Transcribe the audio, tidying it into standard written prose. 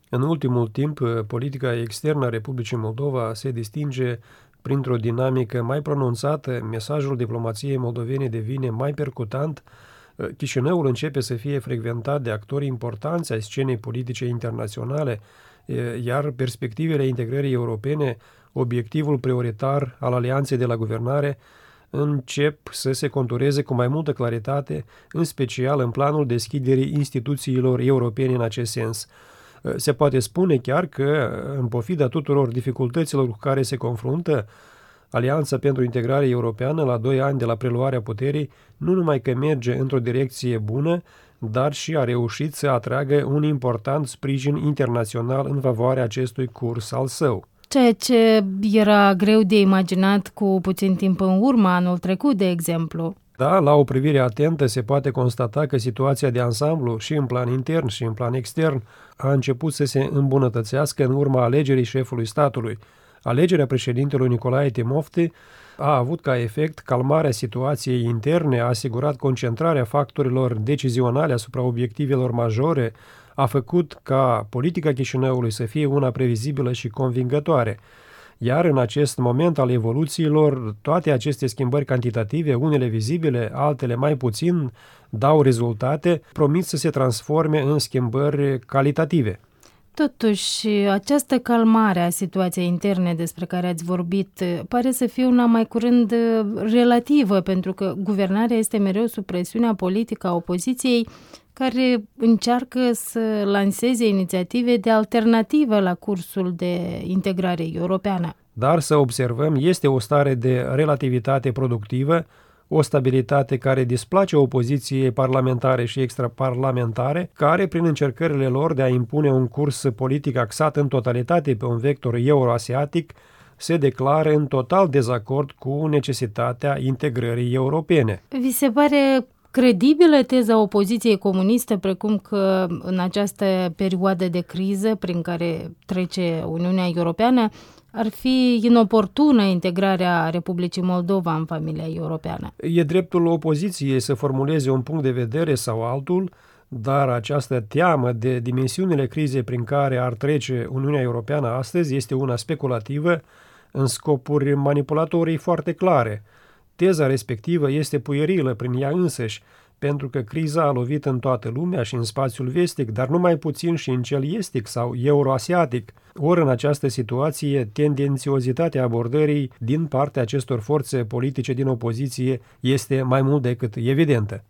În ultimul timp, politica externă a Republicii Moldova se distinge printr-o dinamică mai pronunțată, mesajul diplomației moldovene devine mai percutant, Chișinăul începe să fie frecventat de actori importanți ai scenei politice internaționale, iar perspectivele integrării europene, obiectivul prioritar al alianței de la guvernare, încep să se contureze cu mai multă claritate, în special în planul deschiderii instituțiilor europene în acest sens. Se poate spune chiar că, în pofida tuturor dificultăților cu care se confruntă, Alianța pentru Integrare Europeană, la 2 ani de la preluarea puterii, nu numai că merge într-o direcție bună, dar și a reușit să atragă un important sprijin internațional în favoarea acestui curs al său. Ceea ce era greu de imaginat cu puțin timp în urmă, anul trecut, de exemplu. Da, la o privire atentă se poate constata că situația de ansamblu, și în plan intern și în plan extern, a început să se îmbunătățească în urma alegerii șefului statului. Alegerea președintelui Nicolae Timofte a avut ca efect calmarea situației interne, a asigurat concentrarea factorilor decizionale asupra obiectivelor majore, a făcut ca politica Chișinăului să fie una previzibilă și convingătoare. Iar în acest moment al evoluțiilor, toate aceste schimbări cantitative, unele vizibile, altele mai puțin, dau rezultate, promit să se transforme în schimbări calitative. Totuși, această calmare a situației interne despre care ați vorbit pare să fie una mai curând relativă, pentru că guvernarea este mereu sub presiunea politică a opoziției, care încearcă să lanseze inițiative de alternativă la cursul de integrare europeană. Dar să observăm, este o stare de relativitate productivă, o stabilitate care displace opoziției parlamentare și extraparlamentare, care, prin încercările lor de a impune un curs politic axat în totalitate pe un vector euroasiatic, se declară în total dezacord cu necesitatea integrării europene. Vi se pare credibilă teza opoziției comuniste, precum că în această perioadă de criză prin care trece Uniunea Europeană, ar fi inoportună integrarea Republicii Moldova în familia europeană? E dreptul opoziției să formuleze un punct de vedere sau altul, dar această teamă de dimensiunile crizei prin care ar trece Uniunea Europeană astăzi este una speculativă, în scopuri manipulatorii foarte clare. Teza respectivă este puierilă prin ea însăși, pentru că criza a lovit în toată lumea și în spațiul vestic, dar nu mai puțin și în cel estic sau euroasiatic. Ori în această situație, tendențiozitatea abordării din partea acestor forțe politice din opoziție este mai mult decât evidentă.